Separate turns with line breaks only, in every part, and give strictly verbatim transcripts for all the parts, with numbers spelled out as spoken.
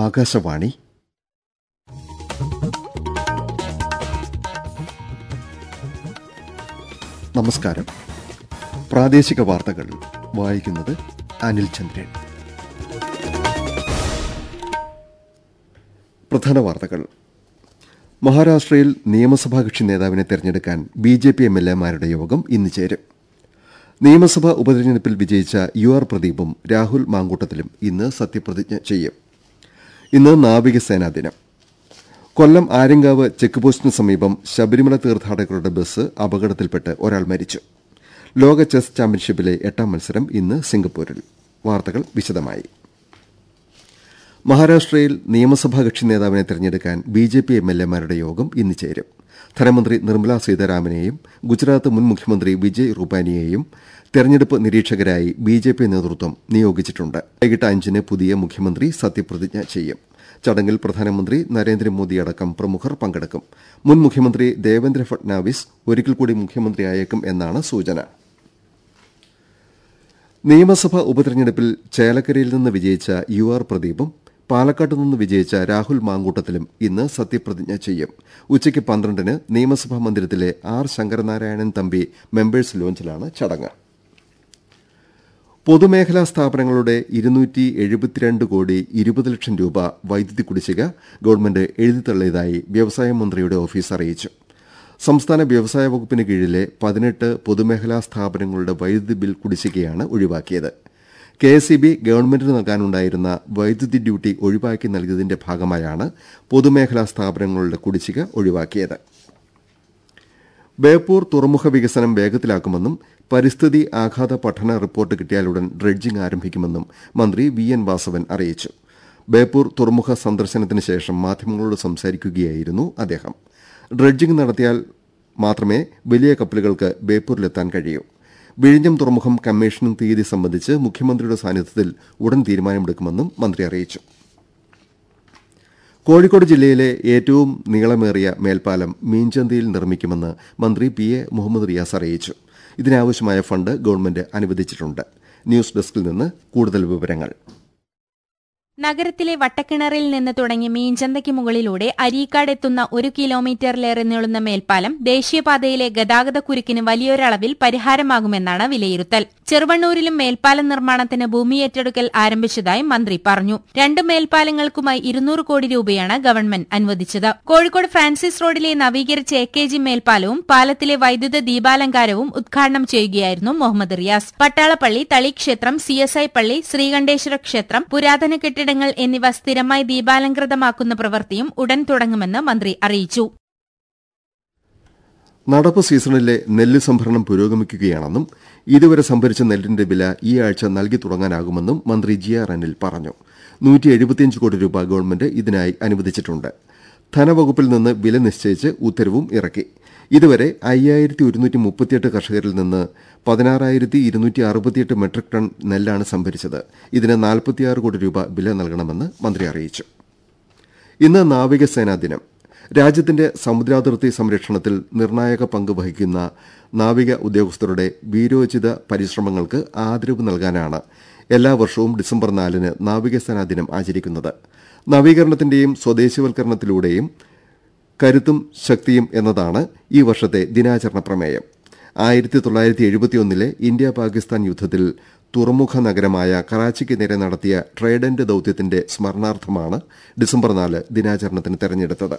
ആകാശവാണി. നമസ്കാരം. പ്രാദേശിക വാർത്തകൾ വായിക്കുന്നത് അനിൽ ചന്ദ്രൻ. പ്രധാന വാർത്തകൾ. മഹാരാഷ്ട്രയിൽ നിയമസഭാ കക്ഷി നേതാവിനെ തെരഞ്ഞെടുക്കാൻ B J P M L എമാരുടെ യോഗം ഇന്ന് ചേരും. നിയമസഭാ ഉപതെരഞ്ഞെടുപ്പിൽ വിജയിച്ച യു ആർ പ്രദീപും രാഹുൽ മാങ്കൂട്ടത്തിലും ഇന്ന് സത്യപ്രതിജ്ഞ ചെയ്യും. ഇന്ന് നാവികസേനാ ദിനം. കൊല്ലം ആര്യങ്കാവ് ചെക്ക് പോസ്റ്റിന് സമീപം ശബരിമല തീർത്ഥാടകരുടെ ബസ് അപകടത്തിൽപ്പെട്ട് ഒരാൾ മരിച്ചു. ലോക ചെസ് ചാമ്പ്യൻഷിപ്പിലെ എട്ടാം മത്സരം ഇന്ന് സിംഗപ്പൂരിൽ. വാർത്തകൾ വിശദമായി. മഹാരാഷ്ട്രയിൽ നിയമസഭാ കക്ഷി നേതാവിനെ തെരഞ്ഞെടുക്കാൻ B J P M L എമാരുടെ യോഗം ഇന്ന് ചേരും. ധനമന്ത്രി നിർമ്മലാ സീതാരാമനെയും ഗുജറാത്ത് മുൻ മുഖ്യമന്ത്രി വിജയ് റൂപാനിയെയും തെരഞ്ഞെടുപ്പ് നിരീക്ഷകരായി ബി ജെ പി നേതൃത്വം നിയോഗിച്ചിട്ടുണ്ട്. വൈകിട്ട് അഞ്ചിന് പുതിയ മുഖ്യമന്ത്രി സത്യപ്രതിജ്ഞ ചെയ്യും. ചടങ്ങിൽ പ്രധാനമന്ത്രി നരേന്ദ്രമോദി അടക്കം പ്രമുഖർ പങ്കെടുക്കും. മുൻ മുഖ്യമന്ത്രി ദേവേന്ദ്ര ഫട്നാവിസ് ഒരിക്കൽ കൂടി മുഖ്യമന്ത്രിയായേക്കും എന്നാണ് സൂചന. നിയമസഭാ ഉപതെരഞ്ഞെടുപ്പിൽ ചേലക്കരയിൽ നിന്ന് വിജയിച്ച യു ആർ പ്രദീപും പാലക്കാട്ട് നിന്ന് വിജയിച്ച രാഹുൽ മാങ്കൂട്ടത്തിലും ഇന്ന് സത്യപ്രതിജ്ഞ ചെയ്യും. ഉച്ചയ്ക്ക് പന്ത്രണ്ടിന് നിയമസഭാ മന്ദിരത്തിലെ ആർ ശങ്കരനാരായണൻ തമ്പി മെമ്പേഴ്സ് ലോഞ്ചിലാണ് ചടങ്ങ്. പൊതുമേഖലാ സ്ഥാപനങ്ങളുടെ ഇരുന്നൂറ്റി എഴുപത്തിരണ്ട് കോടി ഇരുപത് ലക്ഷം രൂപ വൈദ്യുതി കുടിശ്ശിക ഗവൺമെന്റ് എഴുതിത്തള്ളിയതായി വ്യവസായ മന്ത്രിയുടെ ഓഫീസ് അറിയിച്ചു. സംസ്ഥാന വ്യവസായ വകുപ്പിന് കീഴിലെ പതിനെട്ട് പൊതുമേഖലാ സ്ഥാപനങ്ങളുടെ വൈദ്യുതി ബിൽ കുടിശ്ശികയാണ് ഒഴിവാക്കിയത്. കെ എസ് ഇ ബി ഗവൺമെന്റിന് നൽകാനുണ്ടായിരുന്ന വൈദ്യുതി ഡ്യൂട്ടി ഒഴിവാക്കി നൽകിയതിന്റെ ഭാഗമായാണ് പൊതുമേഖലാ സ്ഥാപനങ്ങളുടെ കുടിശ്ശിക ഒഴിവാക്കിയത്. ബേപ്പൂർ തുറമുഖ വികസനം വേഗത്തിലാക്കുമെന്നും പരിസ്ഥിതി ആഘാത പഠന റിപ്പോർട്ട് കിട്ടിയാലുടൻ ഡ്രഡ്ജിംഗ് ആരംഭിക്കുമെന്നും മന്ത്രി വി എൻ വാസവൻ അറിയിച്ചു. ബേപ്പൂർ തുറമുഖ സന്ദർശനത്തിന് ശേഷം മാധ്യമങ്ങളോട് സംസാരിക്കുകയായിരുന്നു അദ്ദേഹം. ഡ്രഡ്ജിംഗ് നടത്തിയാൽ മാത്രമേ വലിയ കപ്പലുകൾക്ക് ബേപ്പൂരിലെത്താൻ കഴിയൂ. വിഴിഞ്ഞം തുറമുഖം കമ്മീഷനിംഗ് തീയതി സംബന്ധിച്ച് മുഖ്യമന്ത്രിയുടെ സാന്നിധ്യത്തിൽ ഉടൻ തീരുമാനമെടുക്കുമെന്നും മന്ത്രി അറിയിച്ചു. കോഴിക്കോട് ജില്ലയിലെ ഏറ്റവും നീളമേറിയ മേൽപ്പാലം മീഞ്ചന്തയിൽ നിർമ്മിക്കുമെന്ന് മന്ത്രി പി എ മുഹമ്മദ് റിയാസ് അറിയിച്ചു. ഇതിനാവശ്യമായ ഫണ്ട് ഗവൺമെന്റ് അനുവദിച്ചിട്ടുണ്ട്. ന്യൂസ് ഡെസ്കിൽ നിന്ന് കൂടുതൽ വിവരങ്ങൾ.
നഗരത്തിലെ വട്ടക്കിണറിൽ നിന്ന് തുടങ്ങി മീഞ്ചന്തയ്ക്ക് മുകളിലൂടെ അരീക്കാട് എത്തുന്ന ഒരു കിലോമീറ്ററിലേറെ നീളുന്ന മേൽപ്പാലം ദേശീയപാതയിലെ ഗതാഗതക്കുരുക്കിന് വലിയൊരളവിൽ പരിഹാരമാകുമെന്നാണ് വിലയിരുത്തൽ. ചെറുവണ്ണൂരിലും മേൽപ്പാലം നിർമ്മാണത്തിന് ഭൂമി ഏറ്റെടുക്കൽ ആരംഭിച്ചതായി മന്ത്രി പറഞ്ഞു. രണ്ട് മേൽപ്പാലങ്ങൾക്കുമായി ഇരുന്നൂറ് കോടി രൂപയാണ് ഗവൺമെന്റ് അനുവദിച്ചത്. കോഴിക്കോട് ഫ്രാൻസിസ് റോഡിലെ നവീകരിച്ച എ കെ ജി മേൽപ്പാലവും പാലത്തിലെ വൈദ്യുത ദീപാലങ്കാരവും ഉദ്ഘാടനം ചെയ്യുകയായിരുന്നു മുഹമ്മദ് റിയാസ്. പട്ടാളപ്പള്ളി, തളിക്ഷേത്രം, സി എസ് ഐ പള്ളി, ശ്രീകണ്ഠേശ്വര ക്ഷേത്രം, പുരാതന കെട്ടിടങ്ങൾ എന്നിവ സ്ഥിരമായി ദീപാലങ്കൃതമാക്കുന്ന പ്രവൃത്തിയും ഉടൻ തുടങ്ങുമെന്ന് മന്ത്രി അറിയിച്ചു.
നടപ്പ് സീസണിലെ നെല്ല് സംഭരണം പുരോഗമിക്കുകയാണെന്നും ഇതുവരെ സംഭരിച്ച നെല്ലിന്റെ വില ഈ ആഴ്ച നൽകി തുടങ്ങാനാകുമെന്നും മന്ത്രി ജി ആർ അനിൽ പറഞ്ഞു. നൂറ്റി എഴുപത്തിയഞ്ച് കോടി രൂപ ഗവൺമെന്റ് ഇതിനായി അനുവദിച്ചിട്ടുണ്ട്. ധനവകുപ്പിൽ നിന്ന് വില നിശ്ചയിച്ച് ഉത്തരവും ഇറക്കി. ഇതുവരെ അയ്യായിരത്തി ഒരുന്നൂറ്റി മുപ്പത്തിയെട്ട് കർഷകരിൽ നിന്ന് പതിനാറായിരത്തി ഇരുന്നൂറ്റി അറുപത്തിയെട്ട് മെട്രിക് ടൺ നെല്ലാണ് സംഭരിച്ചത്. ഇതിന് നാൽപ്പത്തിയാറ് കോടി രൂപ വില നൽകണമെന്ന് മന്ത്രി അറിയിച്ചു. ഇന്ന് നാവികസേനാ ദിനം. രാജ്യത്തിന്റെ സമുദ്രാതിർത്തി സംരക്ഷണത്തിൽ നിർണായക പങ്ക് വഹിക്കുന്ന നാവിക ഉദ്യോഗസ്ഥരുടെ വീരോചിത പരിശ്രമങ്ങൾക്ക് ആദരവ് നൽകാനാണ് എല്ലാ വർഷവും ഡിസംബർ നാലിന് നാവികസേനാ ദിനം ആചരിക്കുന്നത്. നവീകരണത്തിന്റെയും സ്വദേശിവൽക്കരണത്തിലൂടെയും കരുത്തും ശക്തിയും എന്നതാണ് ഈ വർഷത്തെ ദിനാചരണ പ്രമേയം. ആയിരത്തി തൊള്ളായിരത്തി എഴുപത്തിയൊന്നിലെ ഇന്ത്യ പാകിസ്ഥാൻ യുദ്ധത്തിൽ തുറമുഖ നഗരമായ കറാച്ചിക്ക് നേരെ നടത്തിയ ട്രൈഡന്റ് ദൌത്യത്തിന്റെ സ്മരണാർത്ഥമാണ് ഡിസംബർ നാല് ദിനാചരണത്തിന് തെരഞ്ഞെടുത്തത്.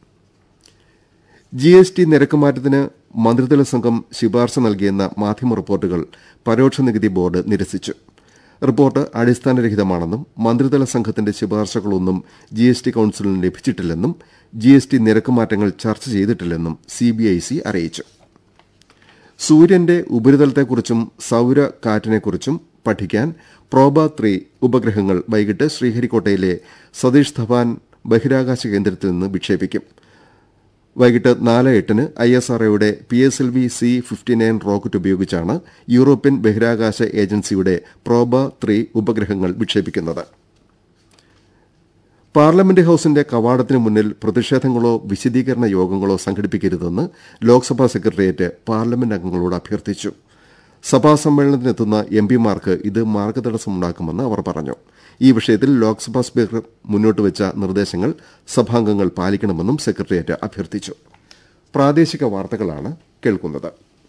ജി എസ് ടി നിരക്കുമാറ്റത്തിന് മന്ത്രിതല സംഘം ശുപാർശ നൽകിയെന്ന മാധ്യമ റിപ്പോർട്ടുകൾ പരോക്ഷ നികുതി ബോർഡ് നിരസിച്ചു. റിപ്പോർട്ട് അടിസ്ഥാനരഹിതമാണെന്നും മന്ത്രിതല സംഘത്തിന്റെ ശുപാർശകളൊന്നും ജി എസ് ടി കൌൺസിലിന് ലഭിച്ചിട്ടില്ലെന്നും ജി എസ് ടി നിരക്കുമാറ്റങ്ങൾ ചർച്ച ചെയ്തിട്ടില്ലെന്നും സി ബി ഐ സി അറിയിച്ചു. സൂര്യന്റെ ഉപരിതലത്തെക്കുറിച്ചും സൌര കാറ്റിനെക്കുറിച്ചും പഠിക്കാൻ പ്രോബ ത്രീ ഉപഗ്രഹങ്ങൾ വൈകിട്ട് ശ്രീഹരിക്കോട്ടയിലെ സതീഷ് ധവാൻ ബഹിരാകാശ കേന്ദ്രത്തിൽ നിന്ന് വിക്ഷേപിക്കും. വൈകിട്ട് നാല് എട്ടിന് ഐ എസ് ആർ ഒയുടെ P S L V C fifty nine rocket ഉപയോഗിച്ചാണ് യൂറോപ്യൻ ബഹിരാകാശ ഏജൻസിയുടെ പ്രോബ ത്രീ ഉപഗ്രഹങ്ങൾ വിക്ഷേപിക്കുന്നത്. പാർലമെന്റ് ഹൌസിന്റെ കവാടത്തിന് മുന്നിൽ പ്രതിഷേധങ്ങളോ വിശദീകരണ യോഗങ്ങളോ സംഘടിപ്പിക്കരുതെന്ന് ലോക്സഭാ സെക്രട്ടേറിയറ്റ് പാർലമെന്റ് അംഗങ്ങളോട് അഭ്യർത്ഥിച്ചു. സഭാ സമ്മേളനത്തിനെത്തുന്ന എം പിമാർക്ക് ഇത് മാർഗതടസ്സമുണ്ടാക്കുമെന്ന് അവർ പറഞ്ഞു. ഈ വിഷയത്തിൽ ലോക്സഭാ സ്പീക്കർ മുന്നോട്ടുവച്ച നിർദ്ദേശങ്ങൾ സഭാംഗങ്ങൾ പാലിക്കണമെന്നും സെക്രട്ടേറിയറ്റ് അഭ്യർത്ഥിച്ചു. പ്രാദേശിക വാർത്തകളാണ് കേൾക്കുന്നത്.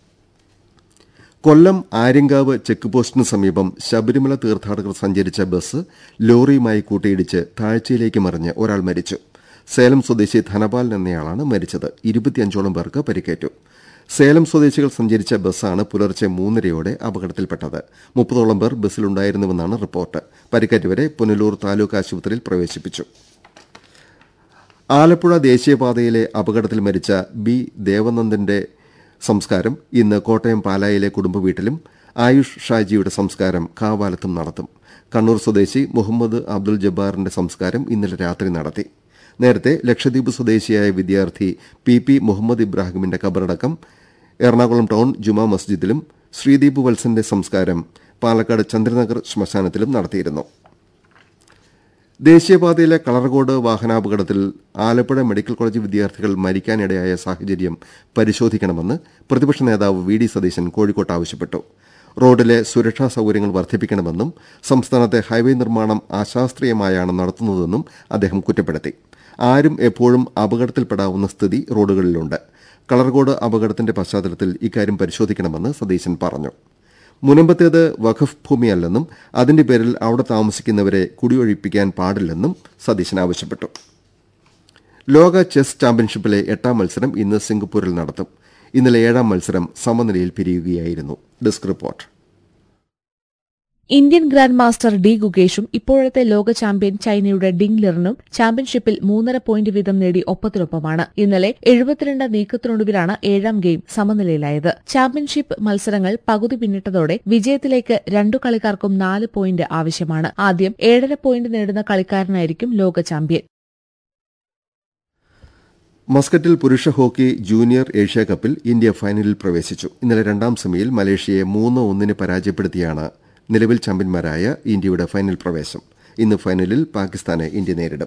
കൊല്ലം ആര്യങ്കാവ് ചെക്ക് പോസ്റ്റിന് സമീപം ശബരിമല തീർത്ഥാടകർ സഞ്ചരിച്ച ബസ് ലോറിയുമായി കൂട്ടിയിടിച്ച് താഴ്ചയിലേക്ക് മറിഞ്ഞ് ഒരാൾ മരിച്ചു. സേലം സ്വദേശി ധനപാലൻ എന്നയാളാണ് മരിച്ചത്. ഇരുപത്തിയഞ്ചോളം പേർക്ക് പരിക്കേറ്റു. സേലം സ്വദേശികൾ സഞ്ചരിച്ച ബസ്സാണ് പുലർച്ചെ മൂന്നരയോടെ അപകടത്തിൽപ്പെട്ടത്. മുപ്പതോളം പേർ ബസ്സിലുണ്ടായിരുന്നുവെന്നാണ് റിപ്പോർട്ട്. പരിക്കേറ്റവരെ പുനലൂർ താലൂക്ക് ആശുപത്രിയിൽ പ്രവേശിപ്പിച്ചു. ആലപ്പുഴ ദേശീയപാതയിലെ അപകടത്തിൽ മരിച്ച ബി ദേവനന്ദന്റെ സംസ്കാരം ഇന്ന് കോട്ടയം പാലായിലെ കുടുംബവീട്ടിലും ആയുഷ് ഷാജിയുടെ സംസ്കാരം കാവാലത്തും നടത്തും. കണ്ണൂർ സ്വദേശി മുഹമ്മദ് അബ്ദുൽ ജബ്ബാറിന്റെ സംസ്കാരം ഇന്നലെ രാത്രി നടത്തി. നേരത്തെ ലക്ഷദ്വീപ് സ്വദേശിയായ വിദ്യാർത്ഥി പി പി മുഹമ്മദ് ഇബ്രാഹിമിന്റെ ഖബറടക്കം എറണാകുളം ടൌൺ ജുമാ മസ്ജിദിലും ശ്രീദീപ് വത്സന്റെ സംസ്കാരം പാലക്കാട് ചന്ദ്രനഗർ ശ്മശാനത്തിലും നടത്തിയിരുന്നു. ദേശീയപാതയിലെ കളർകോട് വാഹനാപകടത്തിൽ ആലപ്പുഴ മെഡിക്കൽ കോളേജ് വിദ്യാർത്ഥികൾ മരിക്കാനിടയായ സാഹചര്യം പരിശോധിക്കണമെന്ന് പ്രതിപക്ഷ നേതാവ് വി ഡി സതീശൻ കോഴിക്കോട്ട് ആവശ്യപ്പെട്ടു. റോഡിലെ സുരക്ഷാ സൌകര്യങ്ങൾ വർദ്ധിപ്പിക്കണമെന്നും സംസ്ഥാനത്തെ ഹൈവേ നിർമ്മാണം അശാസ്ത്രീയമായാണ് നടത്തുന്നതെന്നും അദ്ദേഹം കുറ്റപ്പെടുത്തി. ആരും എപ്പോഴും അപകടത്തിൽപ്പെടാവുന്ന സ്ഥിതി റോഡുകളിലുണ്ട്. കളർകോട് അപകടത്തിന്റെ പശ്ചാത്തലത്തിൽ ഇക്കാര്യം പരിശോധിക്കണമെന്ന് സതീശൻ പറഞ്ഞു. മുനമ്പത്തേത് വഖഫ് ഭൂമിയല്ലെന്നും അതിന്റെ പേരിൽ അവിടെ താമസിക്കുന്നവരെ കുടിയൊഴിപ്പിക്കാൻ പാടില്ലെന്നും സതീശൻ ആവശ്യപ്പെട്ടു. ലോക ചെസ് ചാമ്പ്യൻഷിപ്പിലെ എട്ടാം മത്സരം ഇന്ന് സിംഗപ്പൂരിൽ നടത്തും. ഇന്നലെ ഏഴാം മത്സരം സമനിലയിൽ പിരിയുകയായിരുന്നു. Desk report.
Indian grand master D ഗുകേഷും ഇപ്പോഴത്തെ ലോക ചാമ്പ്യൻ ചൈനയുടെ ഡിങ് ലിറിനും ചാമ്പ്യൻഷിപ്പിൽ മൂന്നര പോയിന്റ് വീതം നേടി ഒപ്പത്തിനൊപ്പമാണ്. ഇന്നലെ എഴുപത്തിരണ്ട് നീക്കത്തിനൊടുവിലാണ് ഏഴാം ഗെയിം സമനിലയിലായത്. ചാമ്പ്യൻഷിപ്പ് മത്സരങ്ങൾ പകുതി പിന്നിട്ടതോടെ വിജയത്തിലേക്ക് രണ്ടു കളിക്കാർക്കും നാല് പോയിന്റ് ആവശ്യമാണ്. ആദ്യം ഏഴര പോയിന്റ് നേടുന്ന കളിക്കാരനായിരിക്കും ലോക ചാമ്പ്യൻ.
മസ്കറ്റിൽ പുരുഷ ഹോക്കി ജൂനിയർ ഏഷ്യാകപ്പിൽ ഇന്ത്യ ഫൈനലിൽ പ്രവേശിച്ചു. ഇന്നലെ രണ്ടാം സെമിയിൽ മലേഷ്യയെ മൂന്ന് ഒന്നിന് പരാജയപ്പെടുത്തിയാണ് നിലവിൽ ചാമ്പ്യന്മാരായ ഇന്ത്യയുടെ ഫൈനൽ പ്രവേശം. ഇന്ന് ഫൈനലിൽ പാകിസ്ഥാനെ ഇന്ത്യ നേരിടും.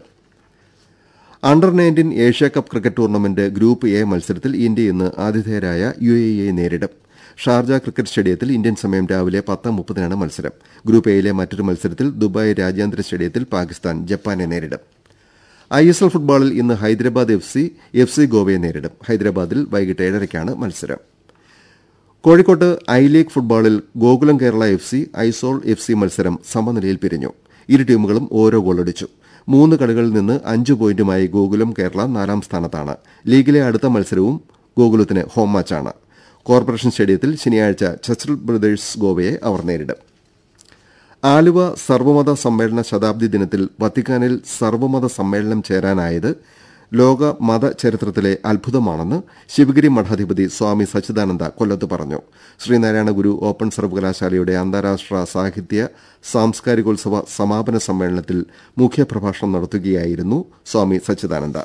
Under nineteen Asia Cup cricket tournament group A മത്സരത്തിൽ ഇന്ത്യ ഇന്ന് ആതിഥേയരായ യു എ ഇയെ നേരിടും. ഷാർജ ക്രിക്കറ്റ് സ്റ്റേഡിയത്തിൽ ഇന്ത്യൻ സമയം രാവിലെ പത്ത് മുപ്പതിനാണ് മത്സരം. ഗ്രൂപ്പ് എയിലെ മറ്റൊരു മത്സരത്തിൽ ദുബായ് രാജ്യാന്തര സ്റ്റേഡിയത്തിൽ പാകിസ്ഥാൻ ജപ്പാനെ നേരിടും. ഐ എസ് എൽ ഫുട്ബോളിൽ ഇന്ന് Hyderabad F C F C ഗോവയെ നേരിടും. ഹൈദരാബാദിൽ വൈകിട്ട് ഏഴരയ്ക്കാണ് മത്സരം. കോഴിക്കോട്ട് ഐ ലീഗ് ഫുട്ബോളിൽ Gokulam Kerala F C Aizawl F C മത്സരം സമനിലയിൽ പിരിഞ്ഞു. ഇരു ടീമുകളും ഓരോ ഗോളടിച്ചു. മൂന്ന് കളികളിൽ നിന്ന് അഞ്ച് പോയിന്റുമായി ഗോകുലം കേരള നാലാം സ്ഥാനത്താണ്. ലീഗിലെ അടുത്ത മത്സരവും ഗോകുലത്തിന് ഹോം മാച്ചാണ്. കോർപ്പറേഷൻ സ്റ്റേഡിയത്തിൽ ശനിയാഴ്ച ചർച്ചിൽ ബ്രദേഴ്സ് ഗോവയെ അവർ നേരിടും. ആലുവ സർവ്വമത സമ്മേളന ശതാബ്ദി ദിനത്തിൽ വത്തിക്കാനിൽ സർവ്വമത സമ്മേളനം ചേരാനായത് ലോക മത ചരിത്രത്തിലെ അത്ഭുതമാണെന്ന് ശിവഗിരി മഠാധിപതി സ്വാമി സച്ചിദാനന്ദ കൊല്ലത്ത് പറഞ്ഞു. ശ്രീനാരായണ ഗുരു ഓപ്പൺ സർവകലാശാലയുടെ അന്താരാഷ്ട്ര സാഹിത്യ സാംസ്കാരികോത്സവ സമാപന സമ്മേളനത്തിൽ മുഖ്യപ്രഭാഷണം നടത്തുകയായിരുന്നു സ്വാമി സച്ചിദാനന്ദ.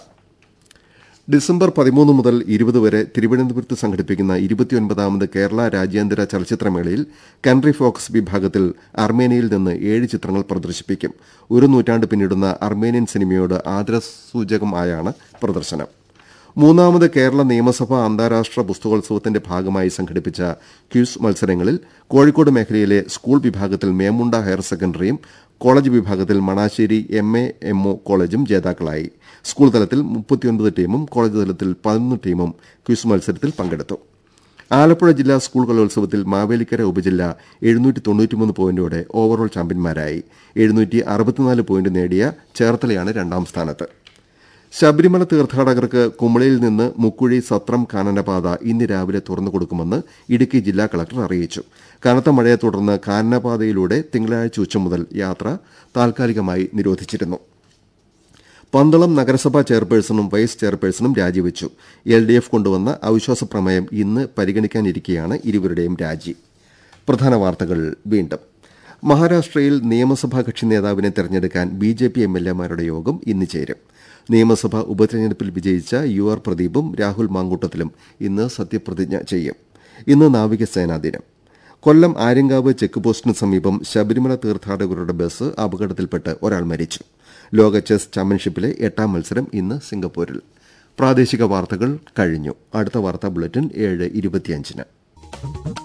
ഡിസംബർ പതിമൂന്ന് മുതൽ ഇരുപത് വരെ തിരുവനന്തപുരത്ത് സംഘടിപ്പിക്കുന്ന ഇരുപത്തിയൊൻപതാമത് കേരള രാജ്യാന്തര ചലച്ചിത്രമേളയിൽ കൺട്രി ഫോക്കസ് വിഭാഗത്തിൽ അർമേനിയയിൽ നിന്ന് ഏഴ് ചിത്രങ്ങൾ പ്രദർശിപ്പിക്കും. ഒരു നൂറ്റാണ്ട് പിന്നിടുന്ന അർമേനിയൻ സിനിമയോട് ആദരസൂചകമായാണ് പ്രദർശനം. മൂന്നാമത് കേരള നിയമസഭാ അന്താരാഷ്ട്ര പുസ്തകോത്സവത്തിന്റെ ഭാഗമായി സംഘടിപ്പിച്ച ക്വിസ് മത്സരങ്ങളിൽ കോഴിക്കോട് മേഖലയിലെ സ്കൂൾ വിഭാഗത്തിൽ മേമുണ്ട ഹയർ സെക്കൻഡറിയും കോളേജ് വിഭാഗത്തിൽ Manassery M A M O കോളേജും ജേതാക്കളായി. സ്കൂൾ തലത്തിൽ മുപ്പത്തിയൊൻപത് ടീമും കോളേജ് തലത്തിൽ പതിനൊന്ന് ടീമും ക്വിസ് മത്സരത്തിൽ പങ്കെടുത്തു. ആലപ്പുഴ ജില്ലാ സ്കൂൾ കലോത്സവത്തിൽ മാവേലിക്കര ഉപജില്ല എഴുന്നൂറ്റി തൊണ്ണൂറ്റിമൂന്ന് പോയിന്റോടെ ഓവറോൾ ചാമ്പ്യന്മാരായി. എഴുന്നൂറ്റി അറുപത്തിനാല് പോയിന്റ് നേടിയ ചേർത്തലയാണ് രണ്ടാം സ്ഥാനത്ത്. ശബരിമല തീർത്ഥാടകർക്ക് കുമളിയിൽ നിന്ന് മുക്കുഴി സത്രം കാനനപാത ഇന്ന് രാവിലെ തുറന്നുകൊടുക്കുമെന്ന് ഇടുക്കി ജില്ലാ കളക്ടർ അറിയിച്ചു. കനത്ത മഴയെ തുടർന്ന് കാനനപാതയിലൂടെ തിങ്കളാഴ്ച ഉച്ച മുതൽ യാത്ര താൽക്കാലികമായി നിരോധിച്ചിരുന്നു. പന്തളം നഗരസഭാ ചെയർപേഴ്സണും വൈസ് ചെയർപേഴ്സണും രാജിവെച്ചു. എൽ ഡി എഫ് കൊണ്ടുവന്ന അവിശ്വാസ പ്രമേയം ഇന്ന് പരിഗണിക്കാനിരിക്കെയാണ് ഇരുവരുടെയും രാജി. പ്രധാന വാർത്തകൾ വീണ്ടും. മഹാരാഷ്ട്രയിൽ നിയമസഭാ കക്ഷി നേതാവിനെ തെരഞ്ഞെടുക്കാൻ B J P M L എമാരുടെ യോഗം ഇന്ന് ചേരും. നിയമസഭാ ഉപതെരഞ്ഞെടുപ്പിൽ വിജയിച്ച യു ആർ പ്രദീപും രാഹുൽ മാങ്കൂട്ടത്തിലും ഇന്ന് സത്യപ്രതിജ്ഞ ചെയ്യും. ഇന്ന് നാവികസേനാ ദിനം. കൊല്ലം ആര്യങ്കാവ് ചെക്ക് പോസ്റ്റിന് സമീപം ശബരിമല തീർത്ഥാടകരുടെ ബസ് അപകടത്തിൽപ്പെട്ട് ഒരാൾ മരിച്ചു. ലോക ചെസ് ചാമ്പ്യൻഷിപ്പിലെ എട്ടാം മത്സരം ഇന്ന് സിംഗപ്പൂരിൽ. പ്രാദേശിക വാർത്തകൾ കഴിഞ്ഞു. അടുത്ത വാർത്താ ബുള്ളറ്റിൻ ഏഴ് ഇരുപത്തിയഞ്ചിന്.